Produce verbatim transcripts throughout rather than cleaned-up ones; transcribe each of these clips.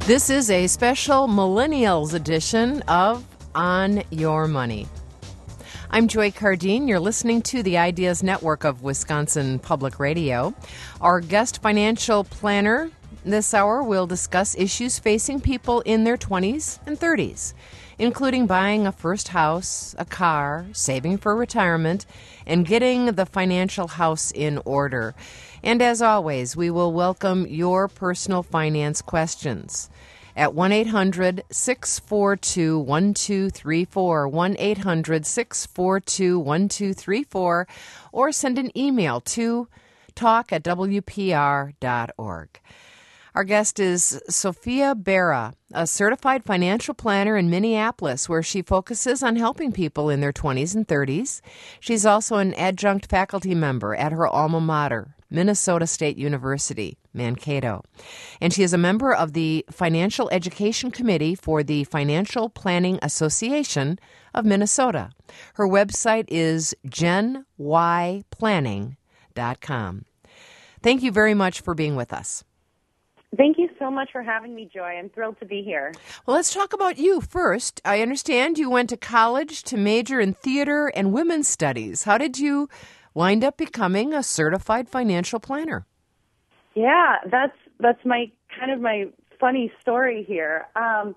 This is a special Millennials edition of On Your Money. I'm Joy Cardine. You're listening to the Ideas Network of Wisconsin Public Radio. Our guest financial planner this hour will discuss issues facing people in their twenties and thirties, including buying a first house, a car, saving for retirement, and getting the financial house in order. And as always, we will welcome your personal finance questions at one eight hundred, six four two, one two three four, one eight hundred, six four two, one two three four, or send an email to talk at w p r dot org. Our guest is Sophia Berra, a certified financial planner in Minneapolis, where she focuses on helping people in their twenties and thirties. She's also an adjunct faculty member at her alma mater, Minnesota State University, Mankato. And she is a member of the Financial Education Committee for the Financial Planning Association of Minnesota. Her website is gen y planning dot com. Thank you very much for being with us. Thank you so much for having me, Joy. I'm thrilled to be here. Well, let's talk about you first. I understand you went to college to major in theater and women's studies. How did you wind up becoming a certified financial planner? Yeah, that's that's my kind of my funny story here. Um,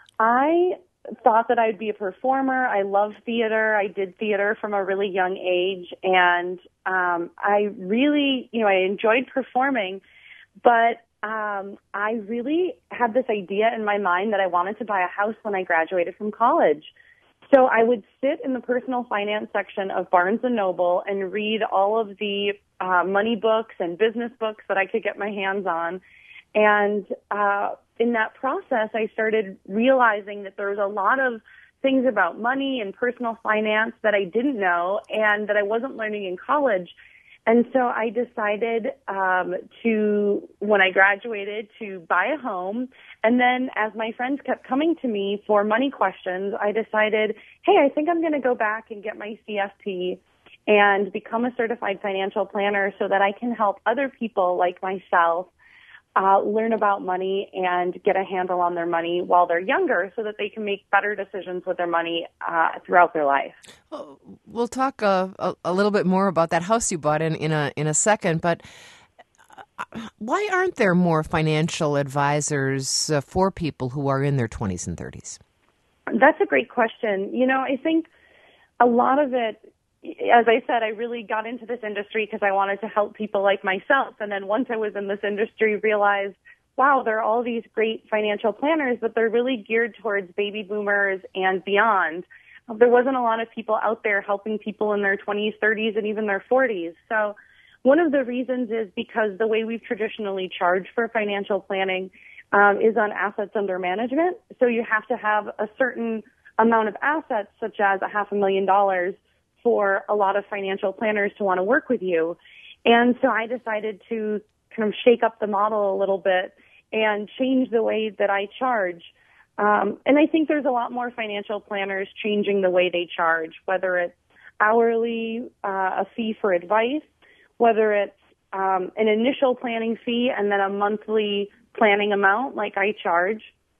I thought that I'd be a performer. I love theater. I did theater from a really young age, and um, I really, you know, I enjoyed performing, but Um, I really had this idea in my mind that I wanted to buy a house when I graduated from college. So I would sit in the personal finance section of Barnes and Noble and read all of the uh, money books and business books that I could get my hands on. And uh, in that process, I started realizing that there was a lot of things about money and personal finance that I didn't know and that I wasn't learning in college. And so I decided um, to, when I graduated, to buy a home. And then as my friends kept coming to me for money questions, I decided, hey, I think I'm going to go back and get my C F P and become a certified financial planner so that I can help other people like myself uh, learn about money and get a handle on their money while they're younger so that they can make better decisions with their money uh, throughout their life. Well, we'll talk uh, a, a little bit more about that house you bought in, in a in a second, but why aren't there more financial advisors uh, for people who are in their twenties and thirties? That's a great question. You know, I think a lot of it, as I said, I really got into this industry because I wanted to help people like myself. And then once I was in this industry, realized, wow, there are all these great financial planners, but they're really geared towards baby boomers and beyond. There wasn't a lot of people out there helping people in their twenties, thirties, and even their forties. So one of the reasons is because the way we've traditionally charged for financial planning um, is on assets under management. So you have to have a certain amount of assets, such as a half a million dollars, for a lot of financial planners to want to work with you. And so I decided to kind of shake up the model a little bit and change the way that I charge. Um, and I think there's a lot more financial planners changing the way they charge, whether it's hourly, uh, a fee for advice, whether it's um, an initial planning fee and then a monthly planning amount like I charge,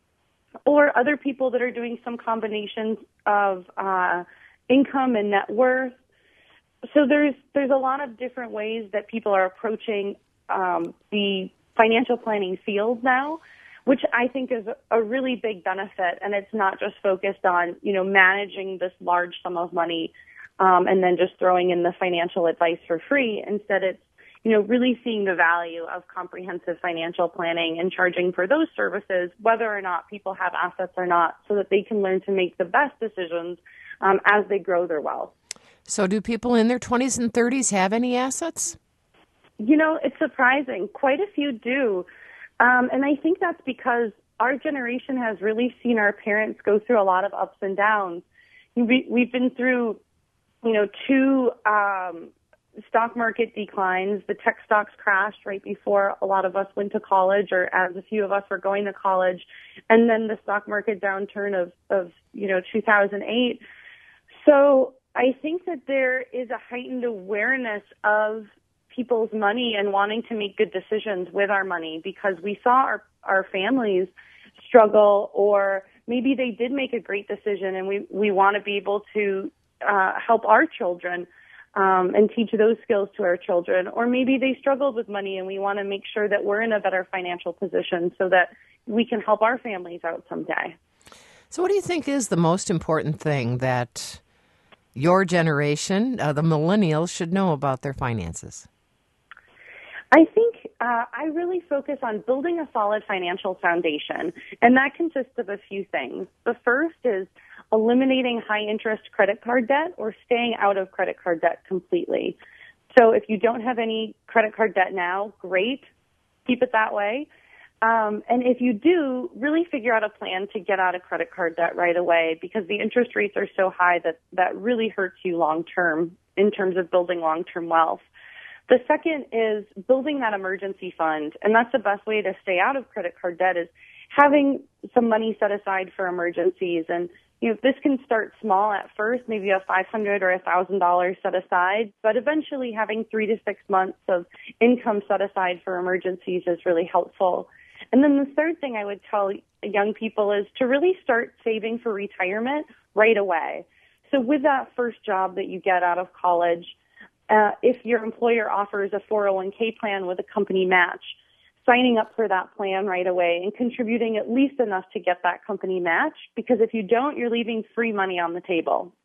or other people that are doing some combinations of uh income and net worth. So there's there's a lot of different ways that people are approaching um, the financial planning field now, which I think is a really big benefit. And it's not just focused on, you know, managing this large sum of money um, and then just throwing in the financial advice for free. Instead, it's, you know, really seeing the value of comprehensive financial planning and charging for those services, whether or not people have assets or not, so that they can learn to make the best decisions Um, as they grow their wealth. So do people in their twenties and thirties have any assets? You know, it's surprising. Quite a few do. Um, and I think that's because our generation has really seen our parents go through a lot of ups and downs. We, we've been through, you know, two um, stock market declines. The tech stocks crashed right before a lot of us went to college, or as a few of us were going to college. And then the stock market downturn of, of you know, two thousand eight. So I think that there is a heightened awareness of people's money and wanting to make good decisions with our money, because we saw our, our families struggle, or maybe they did make a great decision and we, we want to be able to uh, help our children um, and teach those skills to our children. Or maybe they struggled with money and we want to make sure that we're in a better financial position so that we can help our families out someday. So what do you think is the most important thing that your generation, uh, the millennials, should know about their finances? I think uh, I really focus on building a solid financial foundation, and that consists of a few things. The first is eliminating high-interest credit card debt or staying out of credit card debt completely. So if you don't have any credit card debt now, great. Keep it that way. Um, and if you do, really figure out a plan to get out of credit card debt right away, because the interest rates are so high that that really hurts you long-term in terms of building long-term wealth. The second is building that emergency fund, and that's the best way to stay out of credit card debt is having some money set aside for emergencies. And you know, this can start small at first, maybe a five hundred dollars or one thousand dollars set aside, but eventually having three to six months of income set aside for emergencies is really helpful. And then the third thing I would tell young people is to really start saving for retirement right away. So with that first job that you get out of college, uh, if your employer offers a four oh one k plan with a company match, signing up for that plan right away and contributing at least enough to get that company match, because if you don't, you're leaving free money on the table.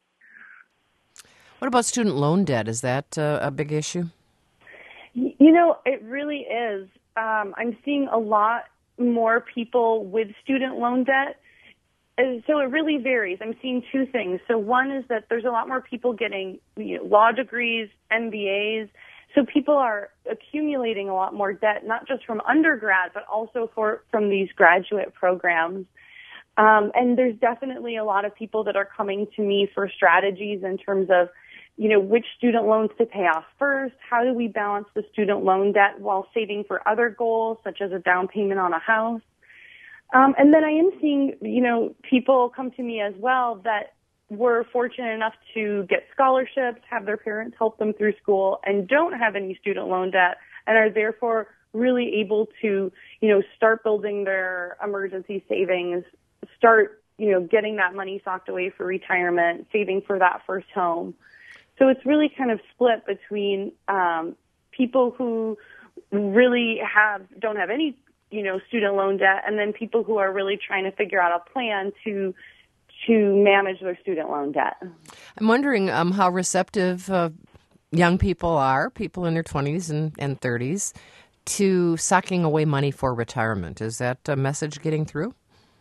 What about student loan debt? Is that uh, a big issue? You know, it really is. Um, I'm seeing a lot more people with student loan debt. And so it really varies. I'm seeing two things. So one is that there's a lot more people getting you know, law degrees, M B As. So people are accumulating a lot more debt, not just from undergrad, but also for from these graduate programs. Um, and there's definitely a lot of people that are coming to me for strategies in terms of, you know, which student loans to pay off first. How do we balance the student loan debt while saving for other goals, such as a down payment on a house? Um, and then I am seeing, you know, people come to me as well that were fortunate enough to get scholarships, have their parents help them through school, and don't have any student loan debt, and are therefore really able to, you know, start building their emergency savings, start, you know, getting that money socked away for retirement, saving for that first home. So it's really kind of split between um, people who really have don't have any, you know, student loan debt, and then people who are really trying to figure out a plan to to manage their student loan debt. I'm wondering um, how receptive uh, young people are, people in their twenties and, and thirties, to socking away money for retirement. Is that a message getting through?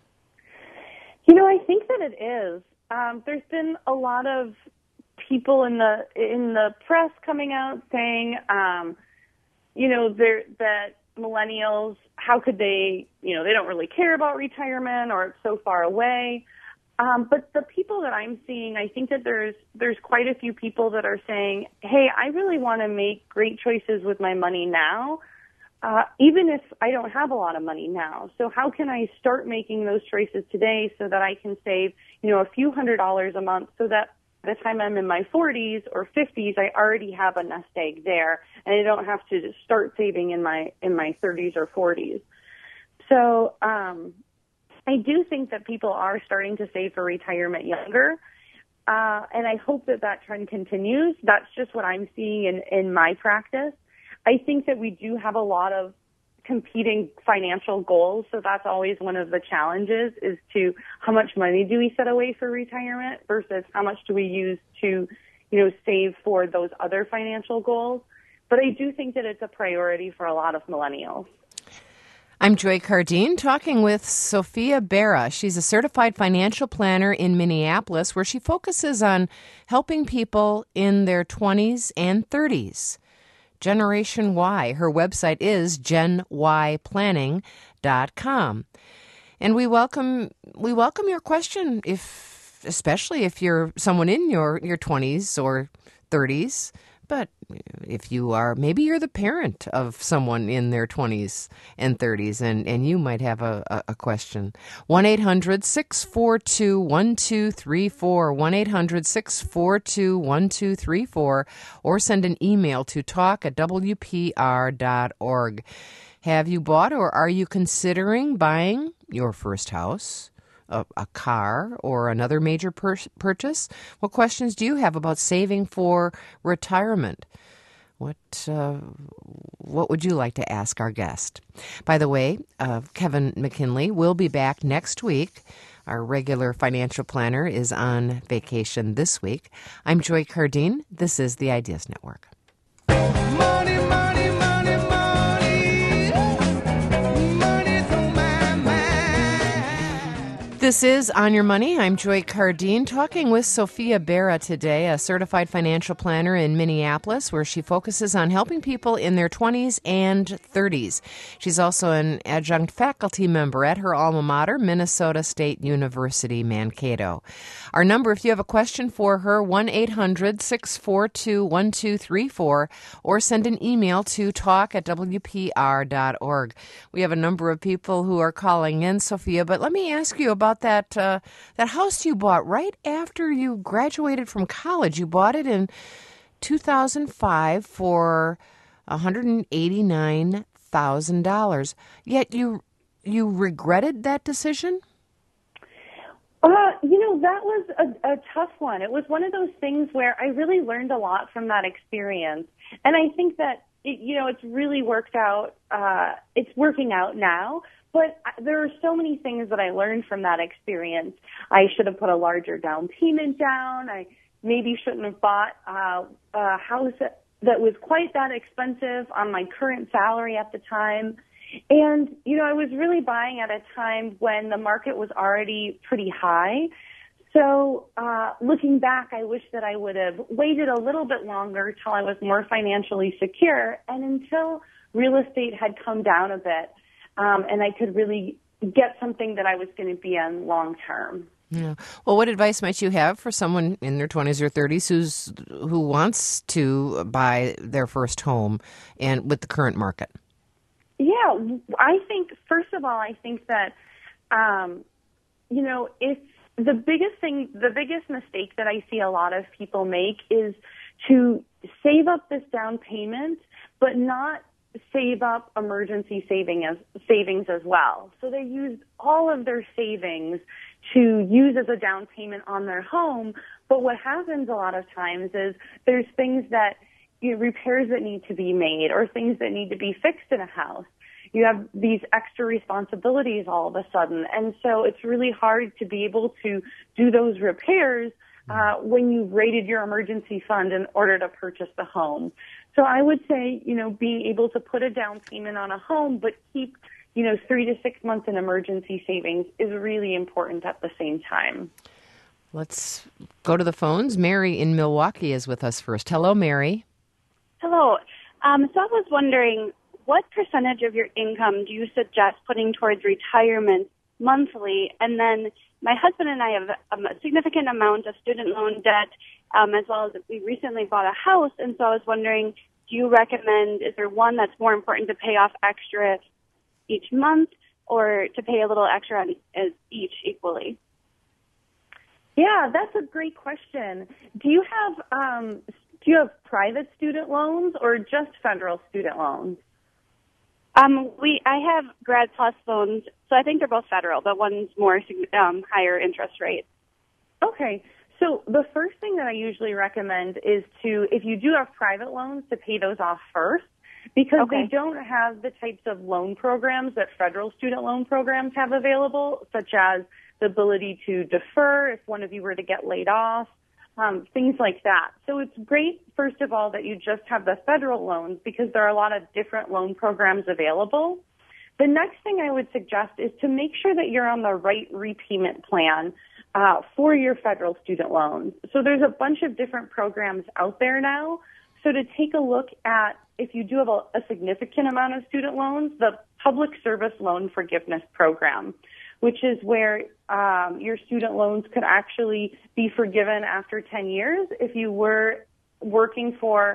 You know, I think that it is. Um, there's been a lot of people in the in the press coming out saying, um, you know, that millennials, how could they, you know, they don't really care about retirement or it's so far away. Um, but the people that I'm seeing, I think that there's there's quite a few people that are saying, hey, I really want to make great choices with my money now, uh, even if I don't have a lot of money now. So how can I start making those choices today so that I can save, you know, a few hundred dollars a month so that by the time I'm in my forties or fifties, I already have a nest egg there, and I don't have to start saving in my in my thirties or forties. So um, I do think that people are starting to save for retirement younger, uh, and I hope that that trend continues. That's just what I'm seeing in, in my practice. I think that we do have a lot of competing financial goals, so that's always one of the challenges, is to how much money do we set away for retirement versus how much do we use to, you know, save for those other financial goals. But I do think that it's a priority for a lot of millennials. I'm Joy Cardine talking with Sophia Berra. She's a certified financial planner in Minneapolis, where she focuses on helping people in their twenties and thirties. Generation Y. Her website is gen y planning dot com. And we welcome we welcome your question, if especially if you're someone in your, your twenties or thirties, But if you are, maybe you're the parent of someone in their twenties and thirties, and, and you might have a, a, a question. one eight hundred six four two one two three four, one eight hundred six four two one two three four, or send an email to talk at w p r dot org. Have you bought or are you considering buying your first house, a, a car, or another major pur- purchase? What questions do you have about saving for retirement? What uh, what would you like to ask our guest? By the way, uh, Kevin McKinley will be back next week. Our regular financial planner is on vacation this week. I'm Joy Cardine. This is the Ideas Network. Money, money, money, money. Money's on my mind. This is On Your Money. I'm Joy Cardine, talking with Sophia Berra today, a certified financial planner in Minneapolis, where she focuses on helping people in their twenties and thirties. She's also an adjunct faculty member at her alma mater, Minnesota State University, Mankato. Our number, if you have a question for her, one eight hundred six four two one two three four, or send an email to talk at w p r dot org. We have a number of people who are calling in, Sophia, but let me ask you about that uh, that house you bought right after you graduated from college. You bought it in two thousand five for one hundred eighty-nine thousand dollars. Yet you you regretted that decision? Uh, you know, that was a, a tough one. It was one of those things where I really learned a lot from that experience. And I think that, it, you know, it's really worked out. Uh, it's working out now. But there are so many things that I learned from that experience. I should have put a larger down payment down. I maybe shouldn't have bought uh, a house that, that was quite that expensive on my current salary at the time. And, you know, I was really buying at a time when the market was already pretty high. So uh, looking back, I wish that I would have waited a little bit longer till I was more financially secure and until real estate had come down a bit um, and I could really get something that I was going to be on long term. Yeah. Well, what advice might you have for someone in their twenties or thirties who's who wants to buy their first home and with the current market? Yeah, I think, first of all, I think that, um, you know, it's the biggest thing, the biggest mistake that I see a lot of people make is to save up this down payment, but not save up emergency saving as, savings as well. So they use all of their savings to use as a down payment on their home. But what happens a lot of times is there's things that, you know, repairs that need to be made or things that need to be fixed in a house. You have these extra responsibilities all of a sudden. And so it's really hard to be able to do those repairs uh, when you've rated your emergency fund in order to purchase the home. So I would say, you know, being able to put a down payment on a home but keep, you know, three to six months in emergency savings is really important at the same time. Let's go to the phones. Mary in Milwaukee is with us first. Hello, Mary. Hello. Um, so I was wondering, what percentage of your income do you suggest putting towards retirement monthly? And then my husband and I have a significant amount of student loan debt, um, as well as we recently bought a house. And so I was wondering, do you recommend, is there one that's more important to pay off extra each month or to pay a little extra on each equally? Yeah, that's a great question. Do you have um, do you have private student loans or just federal student loans? Um, we I have Grad Plus loans, so I think they're both federal, but one's more um, higher interest rate. Okay. So the first thing that I usually recommend is to, if you do have private loans, to pay those off first, because okay. they don't have the types of loan programs that federal student loan programs have available, such as the ability to defer if one of you were to get laid off, um, things like that. So it's great, first of all, that you just have the federal loans because there are a lot of different loan programs available. The next thing I would suggest is to make sure that you're on the right repayment plan uh, for your federal student loans. So there's a bunch of different programs out there now. So to take a look at, if you do have a, a significant amount of student loans, the Public Service Loan Forgiveness Program, which is where um, your student loans could actually be forgiven after ten years if you were working for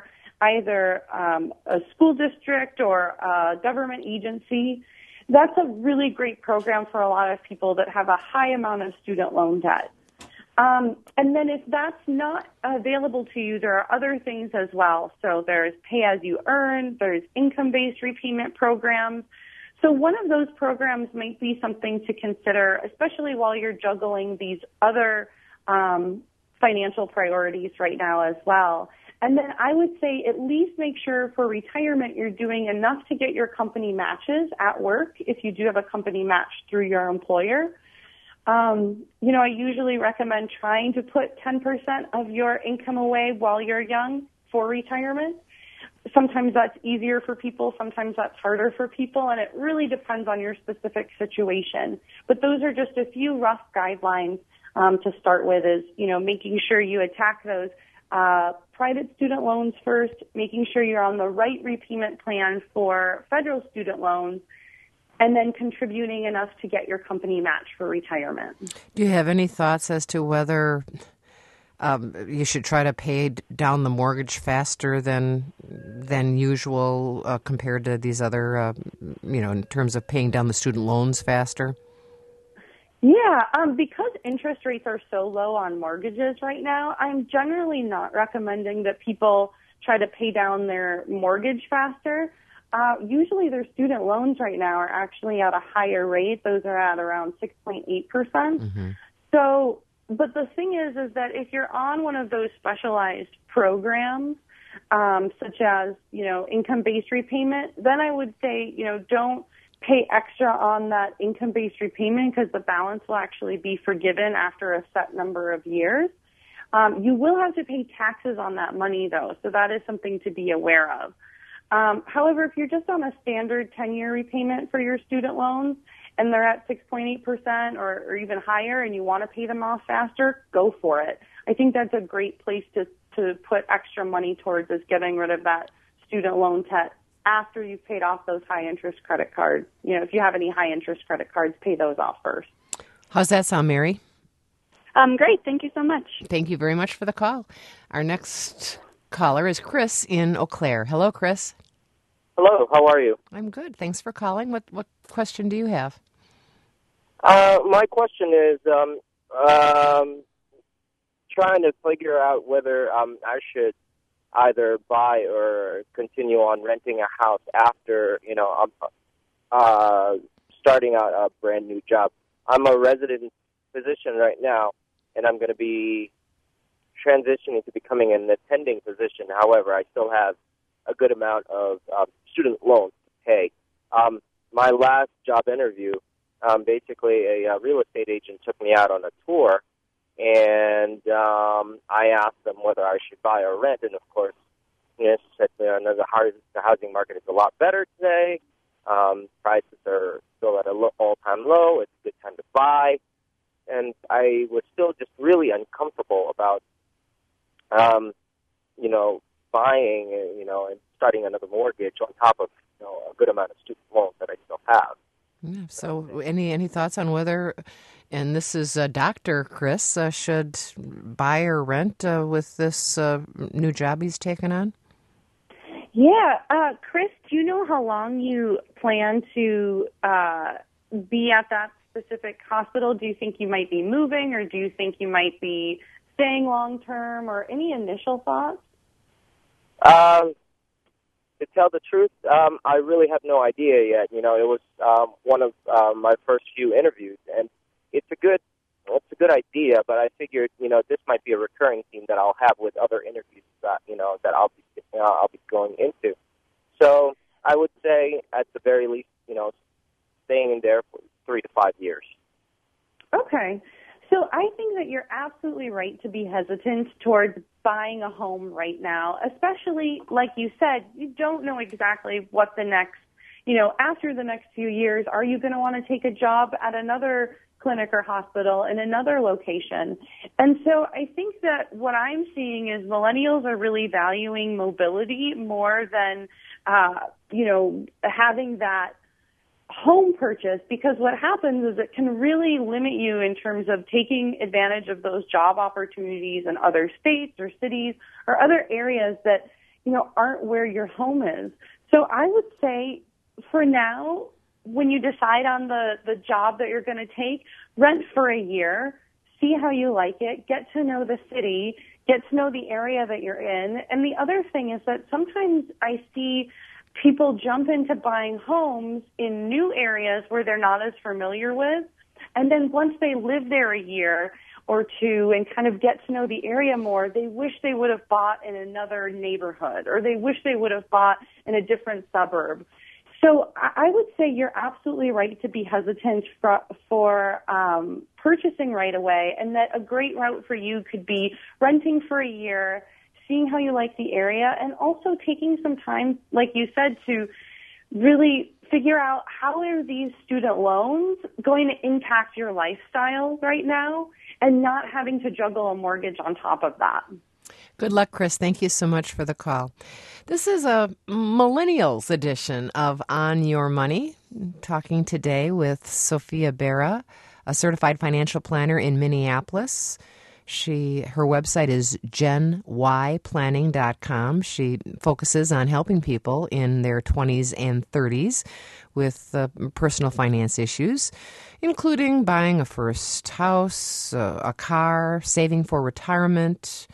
either um, a school district or a government agency, that's a really great program for a lot of people that have a high amount of student loan debt. Um, and then if that's not available to you, there are other things as well. So there's pay as you earn, there's income-based repayment programs. So one of those programs might be something to consider, especially while you're juggling these other um, financial priorities right now as well. And then I would say at least make sure for retirement you're doing enough to get your company matches at work if you do have a company match through your employer. Um, you know, I usually recommend trying to put ten percent of your income away while you're young for retirement. Sometimes that's easier for people, sometimes that's harder for people, and it really depends on your specific situation. But those are just a few rough guidelines um, to start with is, you know, making sure you attack those Uh, private student loans first, making sure you're on the right repayment plan for federal student loans, and then contributing enough to get your company match for retirement. Do you have any thoughts as to whether um, you should try to pay down the mortgage faster than than usual uh, compared to these other, uh, you know, in terms of paying down the student loans faster? Yeah, um, because interest rates are so low on mortgages right now, I'm generally not recommending that people try to pay down their mortgage faster. Uh, usually their student loans right now are actually at a higher rate. Those are at around six point eight percent. Mm-hmm. So, but the thing is, is that if you're on one of those specialized programs, um, such as, you know, income-based repayment, then I would say, you know, don't pay extra on that income-based repayment because the balance will actually be forgiven after a set number of years. Um, you will have to pay taxes on that money, though, so that is something to be aware of. Um, however, if you're just on a standard ten-year repayment for your student loans and they're at six point eight percent or, or even higher and you want to pay them off faster, go for it. I think that's a great place to, to put extra money towards is getting rid of that student loan debt after you've paid off those high-interest credit cards. You know, if you have any high-interest credit cards, pay those off first. How's that sound, Mary? Um, great. Thank you so much. Thank you very much for the call. Our next caller is Chris in Eau Claire. Hello, Chris. Hello. How are you? I'm good. Thanks for calling. What what question do you have? Uh, my question is um, um, trying to figure out whether um, I should either buy or continue on renting a house after, you know, I'm uh, starting out a brand new job. I'm a resident physician right now, and I'm going to be transitioning to becoming an attending physician. However, I still have a good amount of um, student loans to pay. Um, my last job interview, um, basically a, a real estate agent took me out on a tour, and um, I asked them whether I should buy or rent, and of course, you know, said you know, the, the housing market is a lot better today. Um, prices are still at an all-time low. It's a good time to buy. And I was still just really uncomfortable about, um, you know, buying, you know, and starting another mortgage on top of, you know, a good amount of student loans that I still have. Yeah, so any any thoughts on whether, and this is uh, Doctor Chris, uh, should buy or rent uh, with this uh, new job he's taken on? Yeah. Uh, Chris, do you know how long you plan to uh, be at that specific hospital? Do you think you might be moving, or do you think you might be staying long-term, or any initial thoughts? Um, to tell the truth, um, I really have no idea yet. You know, it was um, one of um, my first few interviews, and it's a good, it's a good idea. But I figured, you know, this might be a recurring theme that I'll have with other interviews that you know that I'll be, uh, I'll be going into. So I would say, at the very least, you know, staying in there for three to five years. Okay. So I think that you're absolutely right to be hesitant towards buying a home right now, especially, like you said, you don't know exactly what the next, you know, after the next few years, are you going to want to take a job at another clinic or hospital in another location? And so I think that what I'm seeing is millennials are really valuing mobility more than, uh, you know, having that home purchase, because what happens is it can really limit you in terms of taking advantage of those job opportunities in other states or cities or other areas that, you know, aren't where your home is. So I would say for now, when you decide on the, the job that you're going to take, rent for a year, see how you like it, get to know the city, get to know the area that you're in. And the other thing is that sometimes I see people jump into buying homes in new areas where they're not as familiar with. And then once they live there a year or two and kind of get to know the area more, they wish they would have bought in another neighborhood, or they wish they would have bought in a different suburb. So I would say you're absolutely right to be hesitant for, for um, purchasing right away, and that a great route for you could be renting for a year, seeing how you like the area, and also taking some time, like you said, to really figure out how are these student loans going to impact your lifestyle right now, and not having to juggle a mortgage on top of that. Good luck, Chris. Thank you so much for the call. This is a Millennials edition of On Your Money, talking today with Sophia Berra, a certified financial planner in Minneapolis. She her website is gen y planning dot com. She focuses on helping people in their twenties and thirties with uh, personal finance issues, including buying a first house, uh, a car, saving for retirement,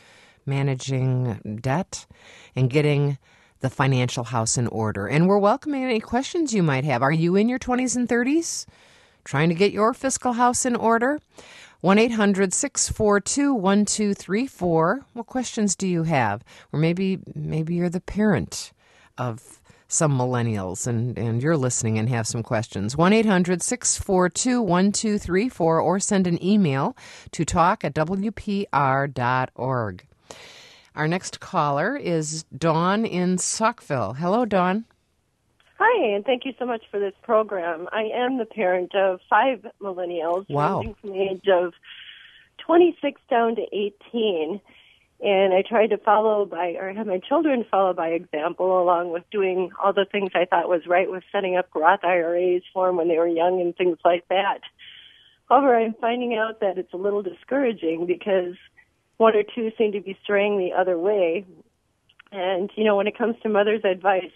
managing debt, and getting the financial house in order. And we're welcoming any questions you might have. Are you in your twenties and thirties? Trying to get your fiscal house in order? one eight hundred six four two one two three four. What questions do you have? Or maybe maybe you're the parent of some millennials and, and you're listening and have some questions. one eight hundred six four two one two three four, or send an email to talk at w p r dot org. Our next caller is Dawn in Saukville. Hello, Dawn. Hi, and thank you so much for this program. I am the parent of five millennials, wow. ranging from the age of twenty-six down to eighteen. And I tried to follow by, or have my children follow by example, along with doing all the things I thought was right with setting up Roth I R As for them when they were young and things like that. However, I'm finding out that it's a little discouraging because one or two seem to be straying the other way. And, you know, when it comes to mother's advice,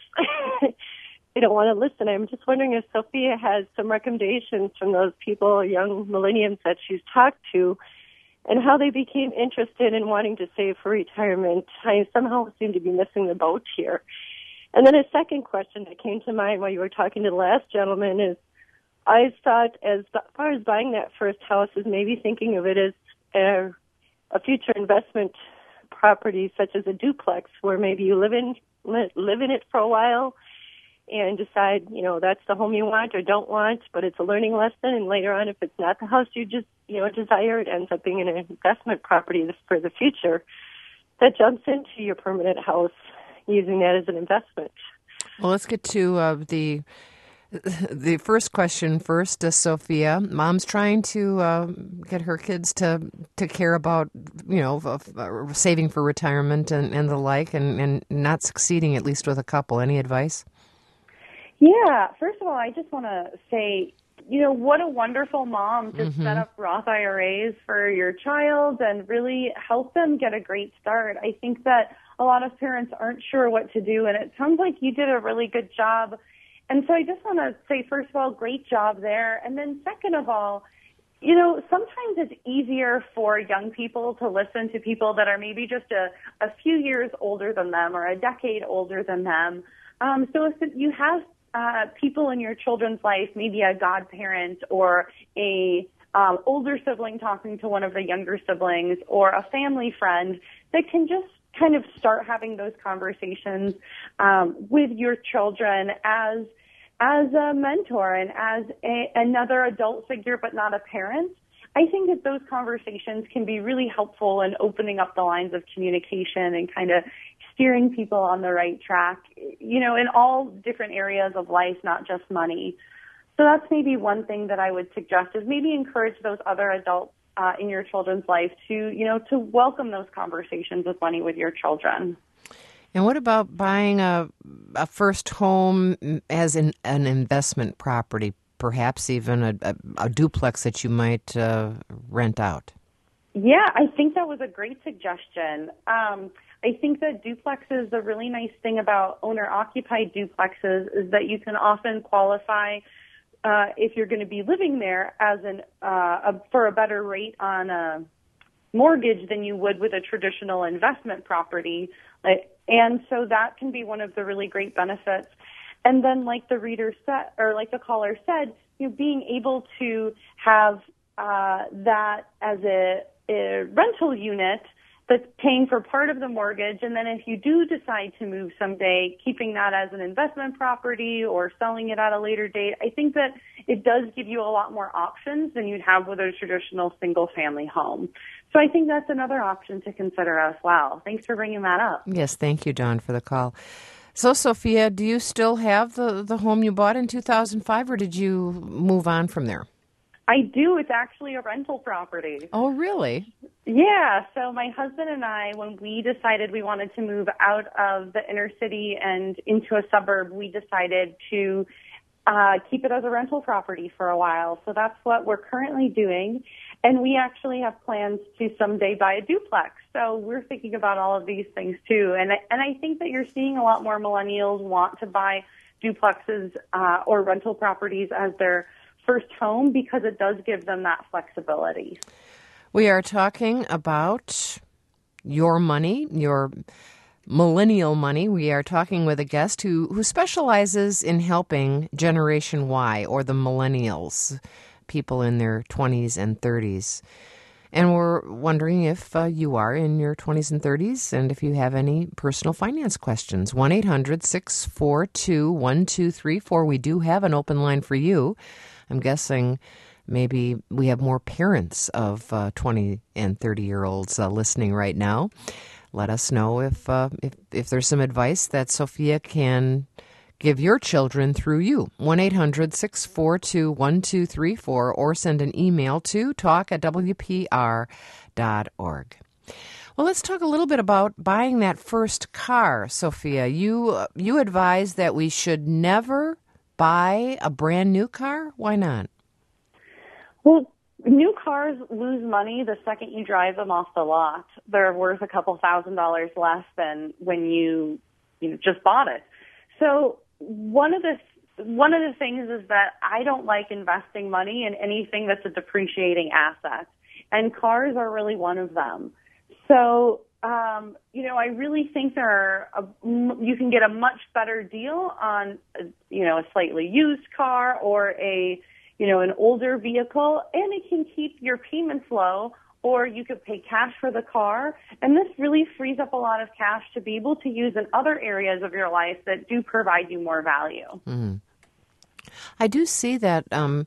they don't want to listen. I'm just wondering if Sophia has some recommendations from those people, young millennials that she's talked to, and how they became interested in wanting to save for retirement. I somehow seem to be missing the boat here. And then a second question that came to mind while you were talking to the last gentleman is, I thought as far as buying that first house is maybe thinking of it as a, a future investment property, such as a duplex, where maybe you live in live in it for a while and decide, you know, that's the home you want or don't want, but it's a learning lesson. And later on, if it's not the house you just, you know, desire, it ends up being an investment property for the future that jumps into your permanent house, using that as an investment. Well, let's get to uh, the the first question first, uh, Sophia. Mom's trying to uh, get her kids to to care about, you know, uh, saving for retirement and, and the like, and, and not succeeding, at least with a couple. Any advice? Yeah, first of all, I just want to say, you know, what a wonderful mom to mm-hmm. set up Roth I R As for your child and really help them get a great start. I think that a lot of parents aren't sure what to do, and it sounds like you did a really good job. And so I just want to say, first of all, great job there. And then second of all, you know, sometimes it's easier for young people to listen to people that are maybe just a, a few years older than them or a decade older than them. Um, so if you have Uh, people in your children's life, maybe a godparent or a um, older sibling talking to one of the younger siblings, or a family friend that can just kind of start having those conversations um, with your children as as a mentor and as a, another adult figure, but not a parent. I think that those conversations can be really helpful in opening up the lines of communication and kind of steering people on the right track, you know, in all different areas of life, not just money. So that's maybe one thing that I would suggest, is maybe encourage those other adults uh, in your children's life to, you know, to welcome those conversations with money with your children. And what about buying a, a first home as an, an investment property, perhaps even a, a, a duplex that you might uh, rent out? Yeah, I think that was a great suggestion. Um, I think that duplexes, the really nice thing about owner-occupied duplexes is that you can often qualify uh, if you're going to be living there as an uh, a, for a better rate on a mortgage than you would with a traditional investment property. Like, and so that can be one of the really great benefits. And then, like the reader said, or like the caller said, you know, being able to have uh, that as a, a rental unit that's paying for part of the mortgage, and then if you do decide to move someday, keeping that as an investment property or selling it at a later date, I think that it does give you a lot more options than you'd have with a traditional single-family home. So I think that's another option to consider as well. Thanks for bringing that up. Yes, thank you, Dawn, for the call. So, Sophia, do you still have the, the home you bought in two thousand five, or did you move on from there? I do. It's actually a rental property. Oh, really? Yeah. So my husband and I, when we decided we wanted to move out of the inner city and into a suburb, we decided to uh, keep it as a rental property for a while. So that's what we're currently doing. And we actually have plans to someday buy a duplex. So we're thinking about all of these things too. And I, and I think that you're seeing a lot more millennials want to buy duplexes uh, or rental properties as their first home because it does give them that flexibility. We are talking about your money, your millennial money. We are talking with a guest who, who specializes in helping Generation Y, or the millennials, people in their twenties and thirties. And we're wondering if uh, you are in your twenties and thirties and if you have any personal finance questions. one eight hundred six four two one two three four. We do have an open line for you. I'm guessing maybe we have more parents of uh, twenty and thirty-year-olds uh, listening right now. Let us know if, uh, if if there's some advice that Sophia can give your children through you. one eight hundred six four two one two three four, or send an email to talk at w p r dot org. Well, let's talk a little bit about buying that first car, Sophia. You uh, you advise that we should never buy a brand new car? Why not? Well, new cars lose money the second you drive them off the lot. They're worth a couple thousand dollars less than when you, you know, just bought it. So one of the one of the things is that I don't like investing money in anything that's a depreciating asset, and cars are really one of them. So, um, you know, I really think there are a, you can get a much better deal on, a, you know, a slightly used car or a, you know, an older vehicle, and it can keep your payments low, or you could pay cash for the car. And this really frees up a lot of cash to be able to use in other areas of your life that do provide you more value. Mm-hmm. I do see that um,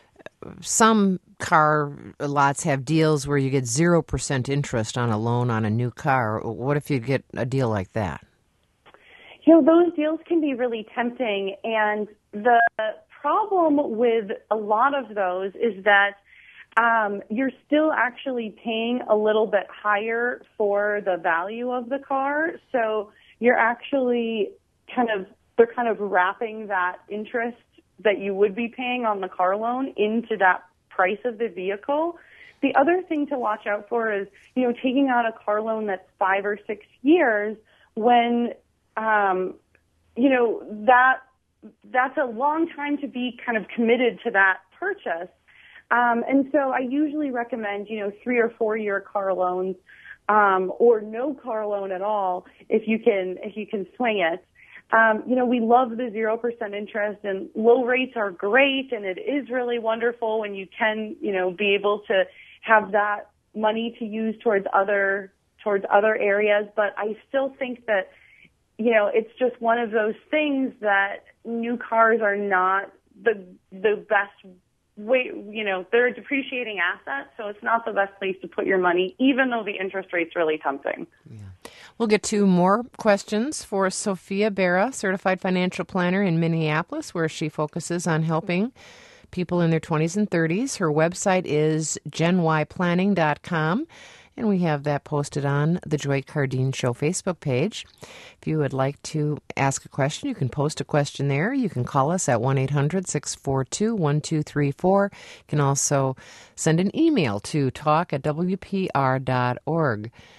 some car lots have deals where you get zero percent interest on a loan on a new car. What if you get a deal like that? You know, those deals can be really tempting, and the problem with a lot of those is that um, you're still actually paying a little bit higher for the value of the car. So you're actually kind of, they're kind of wrapping that interest that you would be paying on the car loan into that price of the vehicle. The other thing to watch out for is, you know, taking out a car loan that's five or six years when, um, you know, that that's a long time to be kind of committed to that purchase. Um, and so I usually recommend, you know, three or four year car loans, um, or no car loan at all if you can, if you can swing it. Um, you know, we love the zero percent interest, and low rates are great, and it is really wonderful when you can, you know, be able to have that money to use towards other, towards other areas. But I still think that, you know, it's just one of those things that new cars are not the the best way, you know, they're a depreciating asset, so it's not the best place to put your money, even though the interest rate's really tempting. Yeah. We'll get to more questions for Sophia Berra, certified financial planner in Minneapolis, where she focuses on helping people in their twenties and thirties. Her website is gen y planning dot com. And we have that posted on the Joy Cardeen Show Facebook page. If you would like to ask a question, you can post a question there. You can call us at one eight hundred six four two one two three four. You can also send an email to talk at w p r dot org.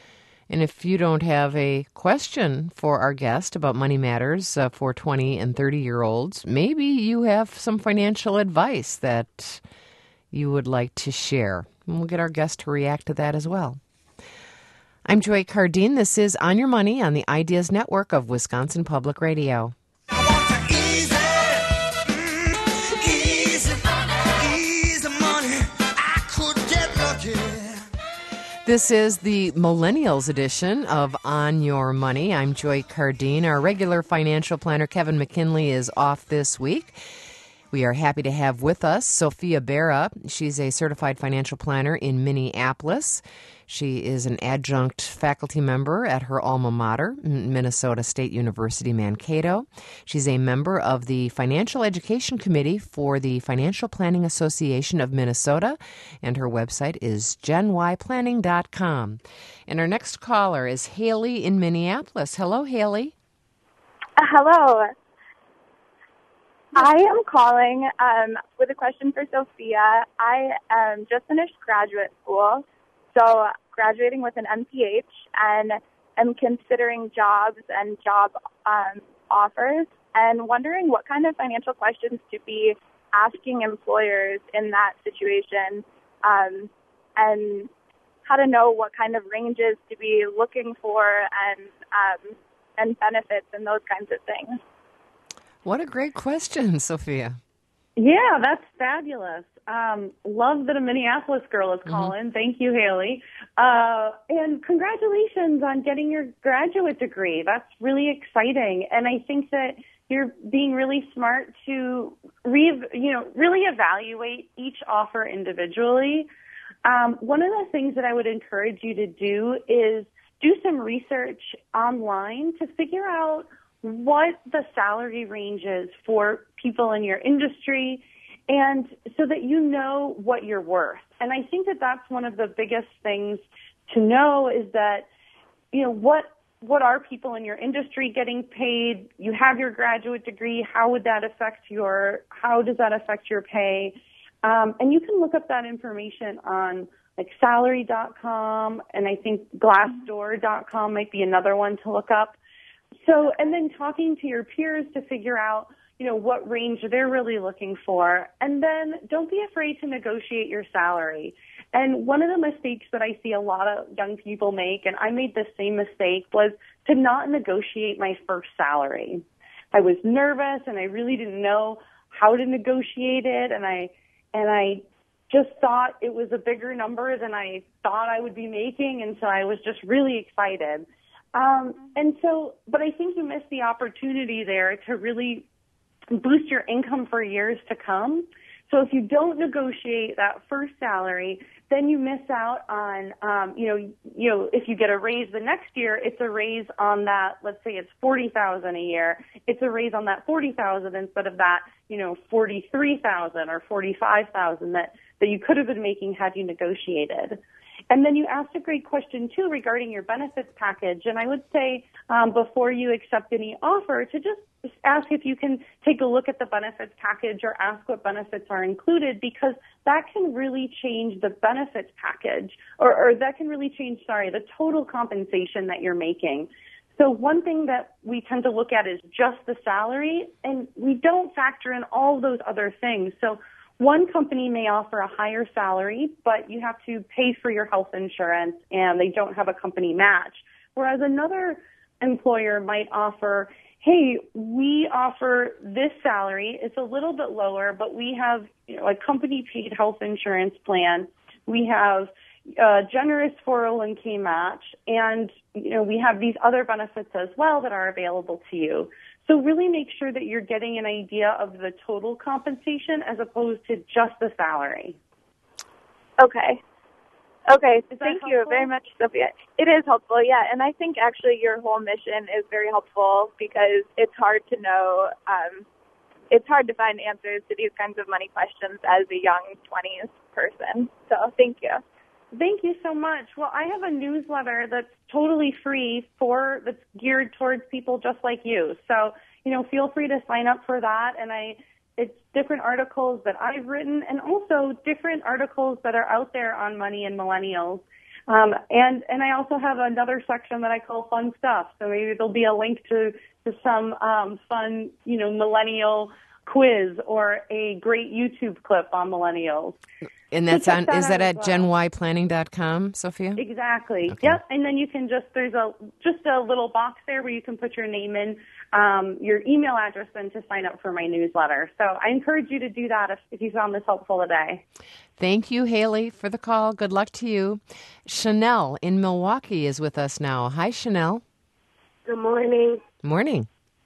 And if you don't have a question for our guest about money matters uh, for twenty and thirty-year-olds, maybe you have some financial advice that you would like to share. And we'll get our guest to react to that as well. I'm Joy Cardine. This is On Your Money on the Ideas Network of Wisconsin Public Radio. This is the Millennials edition of On Your Money. I'm Joy Cardine. Our regular financial planner, Kevin McKinley, is off this week. We are happy to have with us Sophia Berra. She's a certified financial planner in Minneapolis. She is an adjunct faculty member at her alma mater, Minnesota State University, Mankato. She's a member of the Financial Education Committee for the Financial Planning Association of Minnesota, and her website is gen y planning dot com. And our next caller is Haley in Minneapolis. Hello, Haley. Uh, hello. I am calling um, with a question for Sophia. I um, just finished graduate school, so graduating with an M P H, and am considering jobs and job um, offers, and wondering what kind of financial questions to be asking employers in that situation, um, and how to know what kind of ranges to be looking for, and um, and benefits and those kinds of things. What a great question, Sophia. Yeah, that's fabulous. Um, love that a Minneapolis girl is calling. Mm-hmm. Thank you, Haley. Uh, and congratulations on getting your graduate degree. That's really exciting. And I think that you're being really smart to re- you know, really evaluate each offer individually. Um, one of the things that I would encourage you to do is do some research online to figure out what the salary range is for people in your industry, and so that you know what you're worth. And I think that that's one of the biggest things to know is that, you know, what what are people in your industry getting paid? You have your graduate degree. How would that affect your, how does that affect your pay? Um, and you can look up that information on like salary dot com, and I think glassdoor dot com might be another one to look up. So, and then talking to your peers to figure out, you know, what range they're really looking for. And then don't be afraid to negotiate your salary. And one of the mistakes that I see a lot of young people make, and I made the same mistake, was to not negotiate my first salary. I was nervous and I really didn't know how to negotiate it. And I, and I just thought it was a bigger number than I thought I would be making. And so I was just really excited. Um, and so, but I think you missed the opportunity there to really boost your income for years to come. So if you don't negotiate that first salary, then you miss out on, um, you know, you know, if you get a raise the next year, it's a raise on that. Let's say it's forty thousand a year. It's a raise on that forty thousand instead of that, you know, forty-three thousand or forty-five thousand that that you could have been making had you negotiated. And then you asked a great question, too, regarding your benefits package. And I would say um, before you accept any offer to just ask if you can take a look at the benefits package or ask what benefits are included, because that can really change the benefits package or, or that can really change, sorry, the total compensation that you're making. So one thing that we tend to look at is just the salary, and we don't factor in all those other things. So one company may offer a higher salary, but you have to pay for your health insurance, and they don't have a company match. Whereas another employer might offer, hey, we offer this salary. It's a little bit lower, but we have, you know, a company-paid health insurance plan. We have a generous four oh one k match, and, you know, we have these other benefits as well that are available to you. So really make sure that you're getting an idea of the total compensation as opposed to just the salary. Okay. Okay. Is Thank that you helpful? very much, Sophia. It is helpful, yeah. And I think actually your whole mission is very helpful because it's hard to know, um, it's hard to find answers to these kinds of money questions as a young twenties person. So thank you. Thank you so much. Well, I have a newsletter that's totally free for that's geared towards people just like you. So, you know, feel free to sign up for that. And I, it's different articles that I've written and also different articles that are out there on money and millennials. Um, and, and I also have another section that I call fun stuff. So maybe there'll be a link to, to some um, fun, you know, millennial quiz or a great YouTube clip on millennials. And that's so on, that is that at well. gen y planning dot com, Sophia? Exactly. Okay. Yep. And then you can just, there's a, just a little box there where you can put your name in, um, your email address in to sign up for my newsletter. So I encourage you to do that if, if you found this helpful today. Thank you, Haley, for the call. Good luck to you. Chanel in Milwaukee is with us now. Hi, Chanel. Good morning. Morning.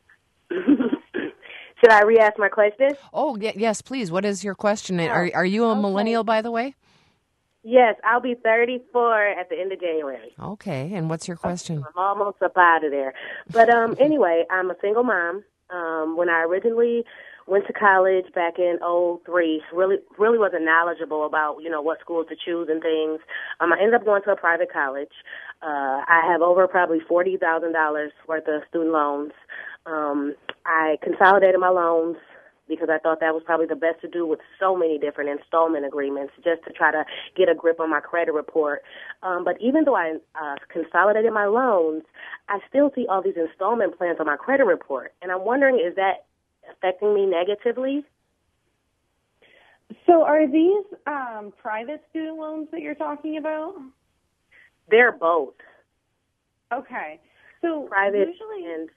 Should I re-ask my question? Oh, y- yes, please. What is your question? Are are you a okay. millennial, by the way? Yes, I'll be thirty-four at the end of January. Okay, and what's your question? I'm almost up out of there. But um, anyway, I'm a single mom. Um, when I originally went to college back in oh three, really really wasn't knowledgeable about, you know, what schools to choose and things. Um, I ended up going to a private college. Uh, I have over probably forty thousand dollars worth of student loans. Um, I consolidated my loans because I thought that was probably the best to do with so many different installment agreements just to try to get a grip on my credit report. Um, but even though I uh, consolidated my loans, I still see all these installment plans on my credit report. And I'm wondering, is that affecting me negatively? So are these um, private student loans that you're talking about? They're both. Okay. So private usually, and...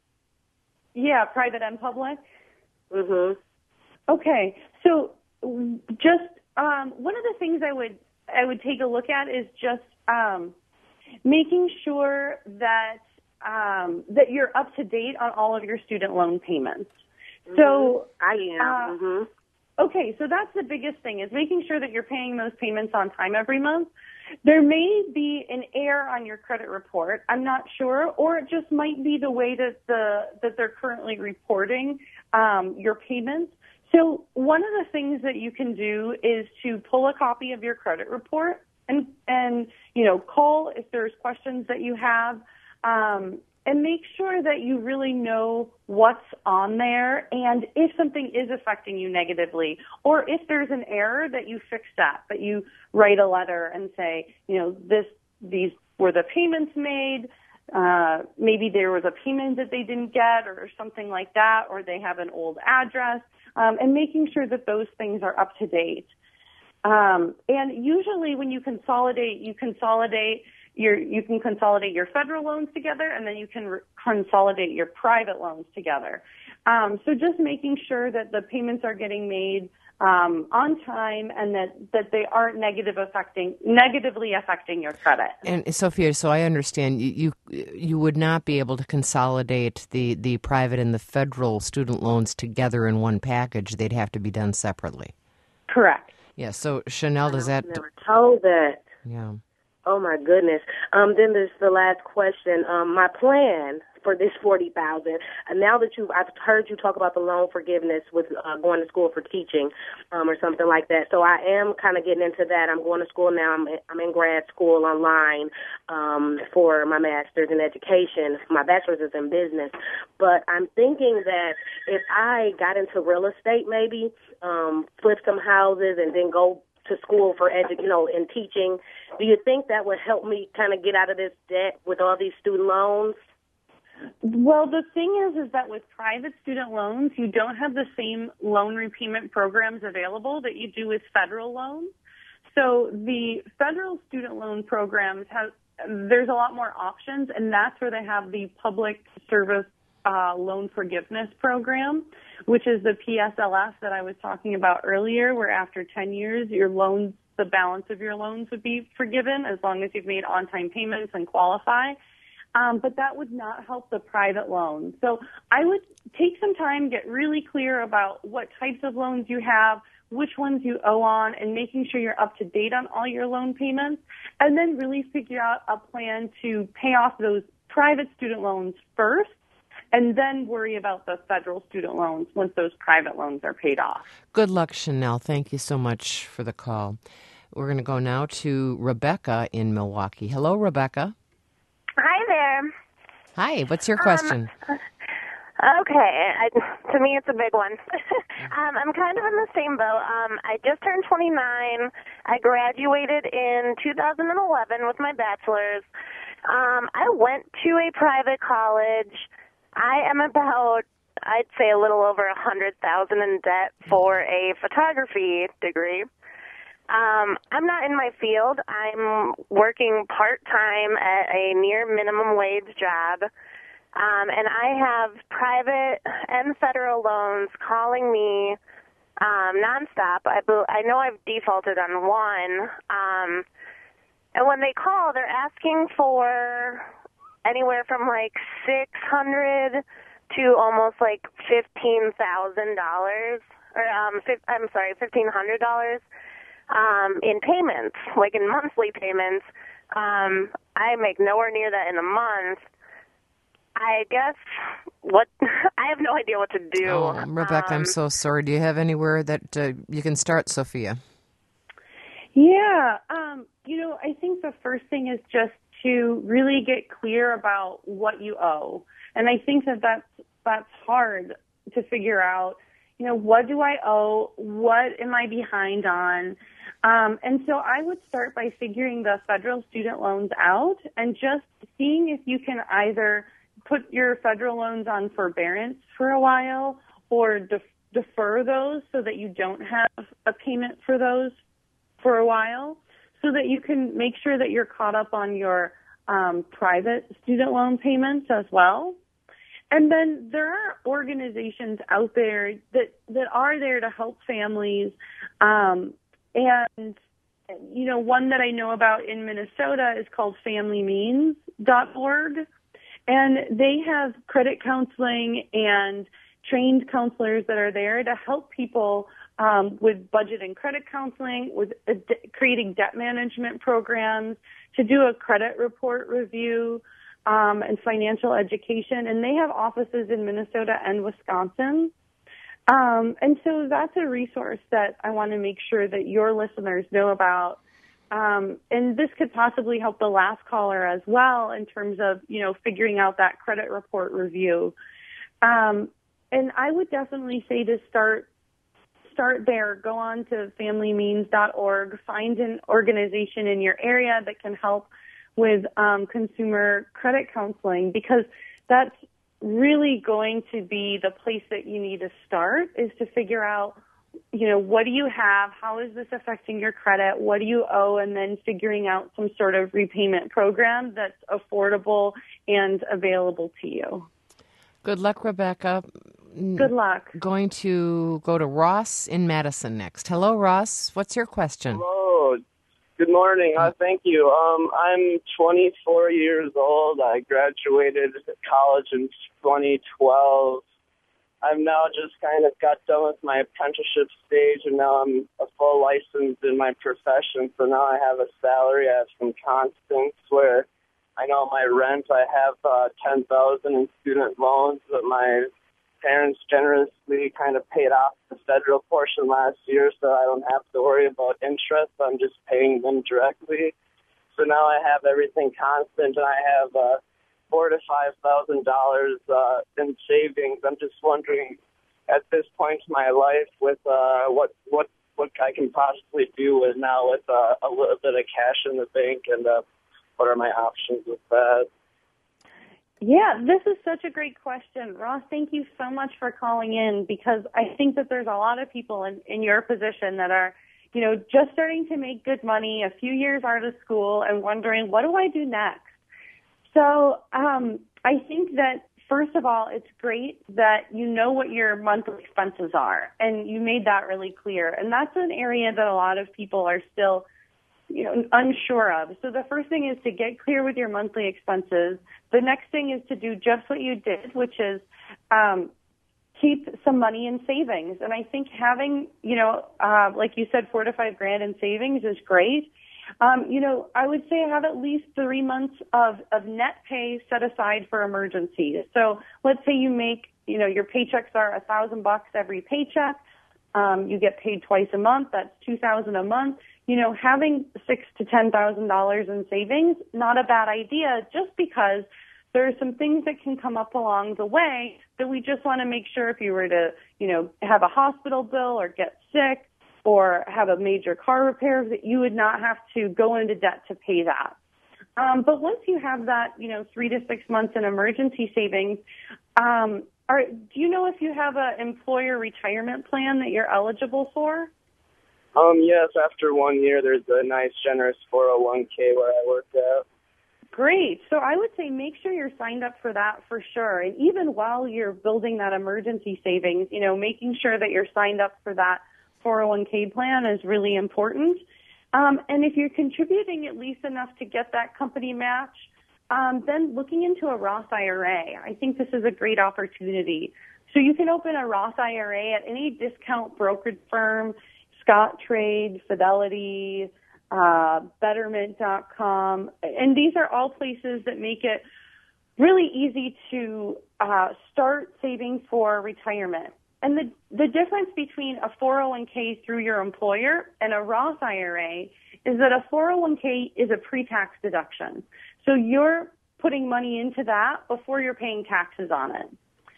Yeah, private and public? Mm-hmm. Okay. So just um, one of the things I would I would take a look at is just um, making sure that um, that you're up to date on all of your student loan payments. Mm-hmm. So I am. Uh, mm-hmm. Okay, so that's the biggest thing is making sure that you're paying those payments on time every month. There may be an error on your credit report. I'm not sure, or it just might be the way that the that they're currently reporting um, your payments. So one of the things that you can do is to pull a copy of your credit report and and you know call if there's questions that you have. Um, And make sure that you really know what's on there and if something is affecting you negatively or if there's an error that you fix that, that you write a letter and say, you know, this, these were the payments made. Uh, maybe there was a payment that they didn't get or something like that, or they have an old address, um, and making sure that those things are up to date. Um, and usually when you consolidate, you consolidate Your, you can consolidate your federal loans together, and then you can re- consolidate your private loans together. Um, so just making sure that the payments are getting made um, on time and that, that they aren't negative affecting, negatively affecting your credit. And Sophia, so I understand you, you you would not be able to consolidate the, the private and the federal student loans together in one package. They'd have to be done separately. Correct. Yeah. So Chanel, does I that? was never told that. Yeah. Oh, my goodness. Um, then there's the last question. Um, my plan for this forty thousand dollars, and now that you've, I've heard you talk about the loan forgiveness with uh, going to school for teaching um, or something like that. So I am kind of getting into that. I'm going to school now. I'm, I'm in grad school online um, for my master's in education. My bachelor's is in business. But I'm thinking that if I got into real estate maybe, um, flip some houses and then go to school for edu- you know, in teaching, do you think that would help me kind of get out of this debt with all these student loans? Well, the thing is, is that with private student loans, you don't have the same loan repayment programs available that you do with federal loans. So the federal student loan programs have, there's a lot more options, and that's where they have the public service uh, loan forgiveness program, which is the P S L F that I was talking about earlier, where after ten years, your loans, the balance of your loans would be forgiven as long as you've made on-time payments and qualify. Um, but that would not help the private loans. So I would take some time, get really clear about what types of loans you have, which ones you owe on, and making sure you're up to date on all your loan payments, and then really figure out a plan to pay off those private student loans first, and then worry about the federal student loans once those private loans are paid off. Good luck, Chanel. Thank you so much for the call. We're going to go now to Rebecca in Milwaukee. Hello, Rebecca. Hi there. Hi, what's your question? Um, Okay, I, to me it's a big one. um, I'm kind of in the same boat. Um, I just turned twenty-nine. I graduated in two thousand eleven with my bachelor's. Um, I went to a private college. I am about, I'd say, a little over a hundred thousand in debt for a photography degree. Um, I'm not in my field. I'm working part-time at a near minimum wage job. Um, and I have private and federal loans calling me um, nonstop. I, I know I've defaulted on one. Um, and when they call, they're asking for anywhere from like six hundred dollars to almost like fifteen thousand dollars. Or um, I'm sorry, fifteen hundred dollars um, in payments, like in monthly payments. Um, I make nowhere near that in a month. I guess what I have no idea what to do. Oh, Rebecca, um, I'm so sorry. Do you have anywhere that uh, you can start, Sophia? Yeah, um, you know, I think the first thing is just to really get clear about what you owe. And I think that that's, that's hard to figure out. You know, what do I owe? What am I behind on? Um, and so I would start by figuring the federal student loans out and just seeing if you can either put your federal loans on forbearance for a while or def- defer those so that you don't have a payment for those for a while so that you can make sure that you're caught up on your um, private student loan payments as well. And then there are organizations out there that, that are there to help families. Um, and, you know, one that I know about in Minnesota is called family means dot org. And they have credit counseling and trained counselors that are there to help people um, with budget and credit counseling, with uh, de- creating debt management programs, to do a credit report review, um, and financial education. And they have offices in Minnesota and Wisconsin. Um, and so that's a resource that I want to make sure that your listeners know about. Um, and this could possibly help the last caller as well in terms of, you know, figuring out that credit report review. Um, and I would definitely say to start start there. Go on to family means dot org. Find an organization in your area that can help with um, consumer credit counseling, because that's really going to be the place that you need to start, is to figure out, you know, what do you have? How is this affecting your credit? What do you owe? And then figuring out some sort of repayment program that's affordable and available to you. Good luck, Rebecca. Good luck. Going to go to Ross in Madison next. Hello, Ross. What's your question? Hello. Good morning. Uh, thank you. Um, I'm twenty-four years old. I graduated college in twenty twelve. I've now just kind of got done with my apprenticeship stage, and now I'm a full license in my profession. So now I have a salary. I have some constants where I know my rent. I have uh, ten thousand dollars in student loans that my parents generously kind of paid off the federal portion last year, so I don't have to worry about interest. I'm just paying them directly. So now I have everything constant, and I have uh, four to five thousand dollars uh, in savings. I'm just wondering, at this point in my life, with uh, what what what I can possibly do with now with uh, a little bit of cash in the bank, and uh, what are my options with that? Yeah, this is such a great question. Ross, thank you so much for calling in, because I think that there's a lot of people in, in your position that are, you know, just starting to make good money, a few years out of school, and wondering, what do I do next? So um, I think that, first of all, it's great that you know what your monthly expenses are, and you made that really clear. And that's an area that a lot of people are still, you know, unsure of. So the first thing is to get clear with your monthly expenses. The next thing is to do just what you did, which is um, keep some money in savings. And I think having, you know, uh, like you said, four to five grand in savings is great. Um, you know, I would say have at least three months of, of net pay set aside for emergencies. So let's say you make, you know, your paychecks are a thousand bucks every paycheck. Um, you get paid twice a month. That's two thousand a month. You know, having six to ten thousand dollars in savings, not a bad idea, just because there are some things that can come up along the way that we just want to make sure if you were to, you know, have a hospital bill or get sick or have a major car repair, that you would not have to go into debt to pay that. Um, but once you have that, you know, three to six months in emergency savings, um, are, do you know if you have an employer retirement plan that you're eligible for? Um, yes, after one year, there's a nice, generous four oh one k where I work at. Great. So I would say make sure you're signed up for that for sure. And even while you're building that emergency savings, you know, making sure that you're signed up for that four oh one k plan is really important. Um, and if you're contributing at least enough to get that company match, um, then looking into a Roth I R A. I think this is a great opportunity. So you can open a Roth I R A at any discount brokerage firm, Scottrade, Fidelity, uh, Betterment dot com. And these are all places that make it really easy to uh, start saving for retirement. And the, the difference between a four oh one k through your employer and a Roth I R A is that a four oh one k is a pre-tax deduction. So you're putting money into that before you're paying taxes on it.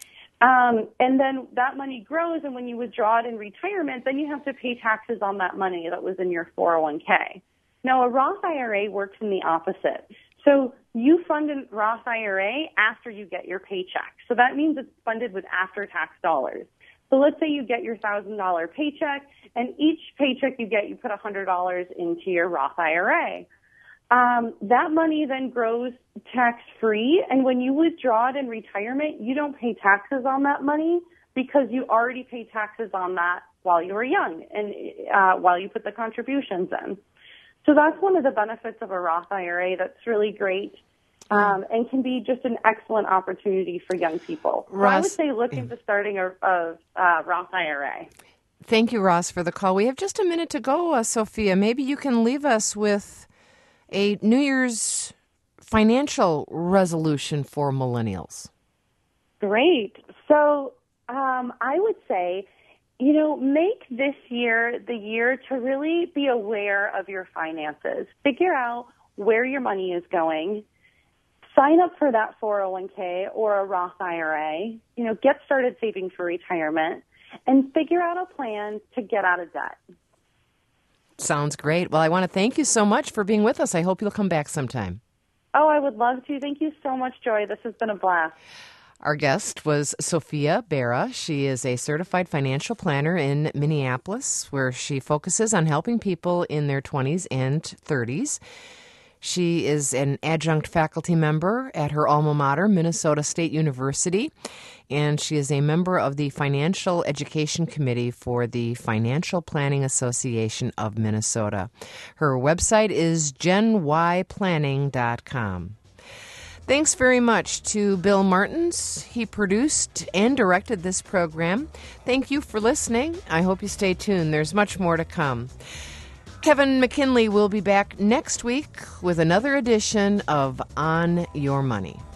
Um, and then that money grows, and when you withdraw it in retirement, then you have to pay taxes on that money that was in your four oh one k. Now, a Roth I R A works in the opposite. So you fund a Roth I R A after you get your paycheck. So that means it's funded with after-tax dollars. So let's say you get your one thousand dollars paycheck, and each paycheck you get, you put one hundred dollars into your Roth I R A. Um, that money then grows tax-free, and when you withdraw it in retirement, you don't pay taxes on that money because you already paid taxes on that while you were young and uh, while you put the contributions in. So that's one of the benefits of a Roth I R A that's really great. Um, and can be just an excellent opportunity for young people. So Ross, I would say look into starting a, a, a Roth I R A. Thank you, Ross, for the call. We have just a minute to go, uh, Sophia. Maybe you can leave us with a New Year's financial resolution for millennials. Great. So um, I would say, you know, make this year the year to really be aware of your finances. Figure out where your money is going. Sign up for that four oh one k or a Roth I R A. You know, get started saving for retirement and figure out a plan to get out of debt. Sounds great. Well, I want to thank you so much for being with us. I hope you'll come back sometime. Oh, I would love to. Thank you so much, Joy. This has been a blast. Our guest was Sophia Berra. She is a certified financial planner in Minneapolis, where she focuses on helping people in their twenties and thirties. She is an adjunct faculty member at her alma mater, Minnesota State University, and she is a member of the Financial Education Committee for the Financial Planning Association of Minnesota. Her website is gen y planning dot com. Thanks very much to Bill Martins. He produced and directed this program. Thank you for listening. I hope you stay tuned. There's much more to come. Kevin McKinley will be back next week with another edition of On Your Money.